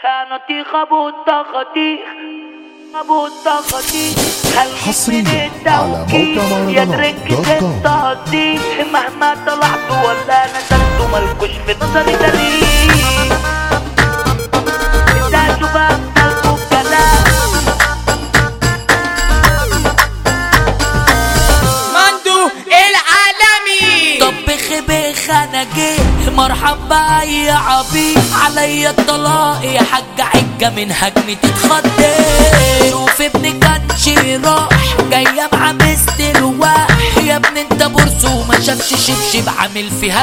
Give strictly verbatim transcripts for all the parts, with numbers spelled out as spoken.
كانت خبوطة خطيخ خبوطة خطيخ حصريا على موقع مهرجانات دوت كوم. مهما طلعت ولا نزلت مالكوش في نظري دليل. انت شباب مالكو كلام مندو العالمي. طبخ بخ انا جيت مرحبا يا عبيد عليا الطلاق يا حاجة حجة من هجمة اتخضيت. شوف ابني كانش راح جاية مع مستر واح يا ابني انت بورس وما شافش شبشب عامل فيها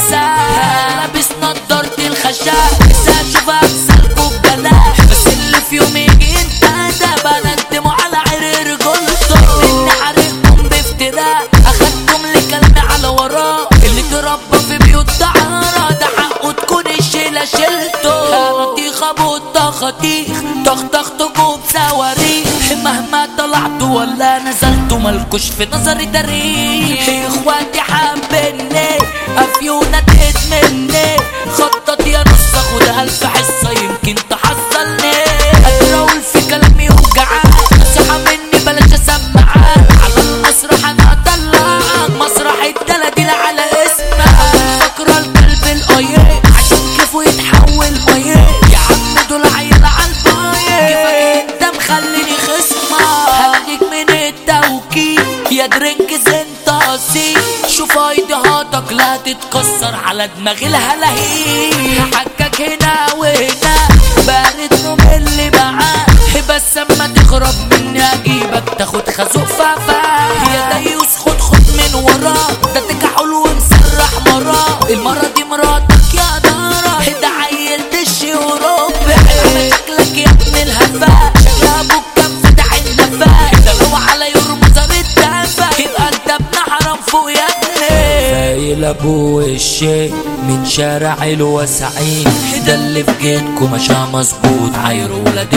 التمثال لابس نضارة الخشاء لسه اشوف امثالكوا بجلاء بس اللي في يوم يجي انت ده بندموا على عرير جلطة اني حارقكم بافتراء اخدتم لكلمة على وراه اللي تربى في بيوت دعارة ده حقه تكون الشيلة شيلته. كانت خبوطة خطيخ طخطختكوا بصواريخ مهما طلعت ولا نزلت مالكوش في نظري تاريخ. اخواتي حابيني افيونة تدمني خطط يا نص اخد الف حصة يمكن تحصلني. اتراول في كلامي وجعان نصيحة مني بلاش اسمعان على المسرح انا اطلعك مسرح الدلاديل على اسمك فاكرة القلب القايق عشان كيفه يتحول ميه يا عم دول عيال عالبايق كيفك انت مخليني خصمك هديك من التوكيل يا درينك زنت قصير شوف ايديهاتك لا تتكسر على دماغي الهلاهيل. حكك هنا وهنا بارد نوم اللي معاك بس اما تخرب مني اجيبك تاخد خازوق فافا يا ديوس خد خد من وراك ده تكحل ومسرح مراه المرة دي مراتك يا دارة ده عيل دش وربع شكلك يا ابن الهفاء شكل ابوك كان فتح النفاق ده لو على يرمزر الدفاق يبقى انت ابن حرام فوق يا ابني. فايل ابو الشيء من شارع الوسعين ده اللي في جيتكو مشى مظبوط عاير ولاد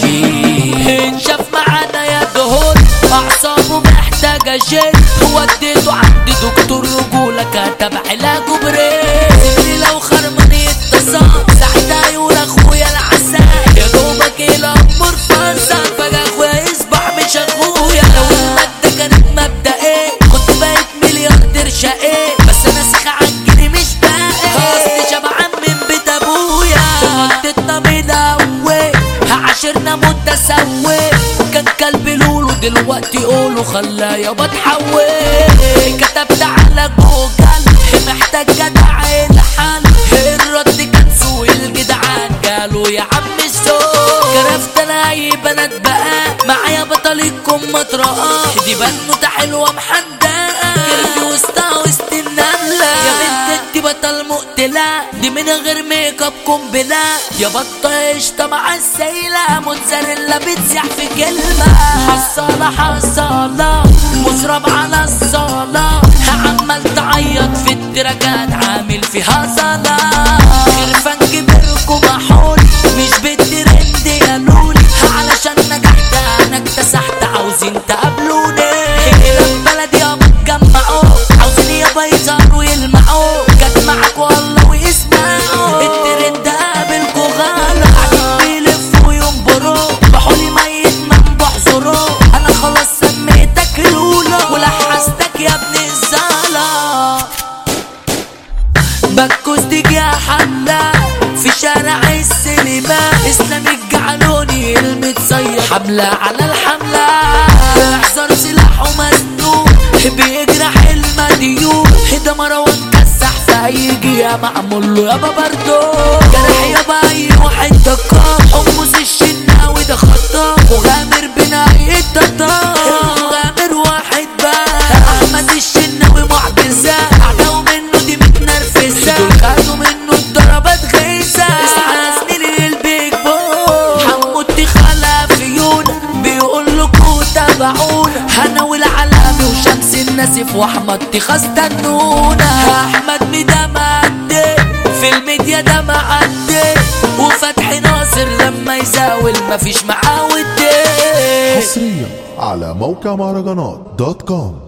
الوحشين انشاف معانا يا دهور اعصابه محتاجه جيل وديته عند دكتور رجوله كتب علاجه بريل سيبني لو خرمني اتصال ساعتها يقول اخويا العسل يا دوبك الامور فصل فجاه اخويا يصبح مش اخويا لو الماده كانت مبدا ايه كنت بقيت ملياردير شقي بس انا سخة عالجري مش باقي اصلي شبعان من بيت ابويا غلطتنا مدوي عاشرنا متسوي كان كلب لولو دلوقتي قولوا خلاه يابا اتحول كتبت على جوجل محتاج جدع الحل الرد كان سوق الجدعان قالوا يا عم السوق كرفت انا اي بنات بقى معايا بطليكم مطرقه دي بنوته حلوه محدقه كيرفي وسطها وسط النمله يا بنت انتي بطل مقتله دي من غير ميك اب قنبله يا بطه قشطه مع السيله موتزاريلا بتسيح في كلمه حصاله حصاله مشرب على الصاله عمال تعيط في التراكات عامل فيها صلاه خرفان كبركم محول مش بالترند يا لولي علشان نجحت انا اكتسحت عاوزين تقابلوني هنا بلدي يابا اتجمعوا عاوزين يابا يظهروا يلمعوا جت معاك والله واسمعوا الترند قابلكوا غلا قاعدين بيلفوا وينبروا بحولي ميت منبح زرو انا خلاص سميتك لولا ولحستك يا ابن الزاله بكوز ديك يا حمله في شارع السينما اسلامي الجعلوني المتصير حمله على الحمله احذر سلاحه مسنون بيجرح المديون ده مروان كسح فهيجي يا معمول له يابا برضو جرح يابا اي واحد دكار حمص الشناوي ده خطاب وغامر بناي التطار غامر واحد بقى احمد الشناوي معجزه اعداوا منه دي متنرفزه دول خدوا منه الضربات غيزه اسمع زميلي البيج بو حمودي خلافيون بيقول لكوا تابعونا انا والعلامي وشمس الناسف واحمد تخا استنونا احمد ميدا معدي في الميديا ده معدي وفتحي ناصر لما يزاول مفيش معاه ودي. حصريا على موقع مهرجانات دوت كوم.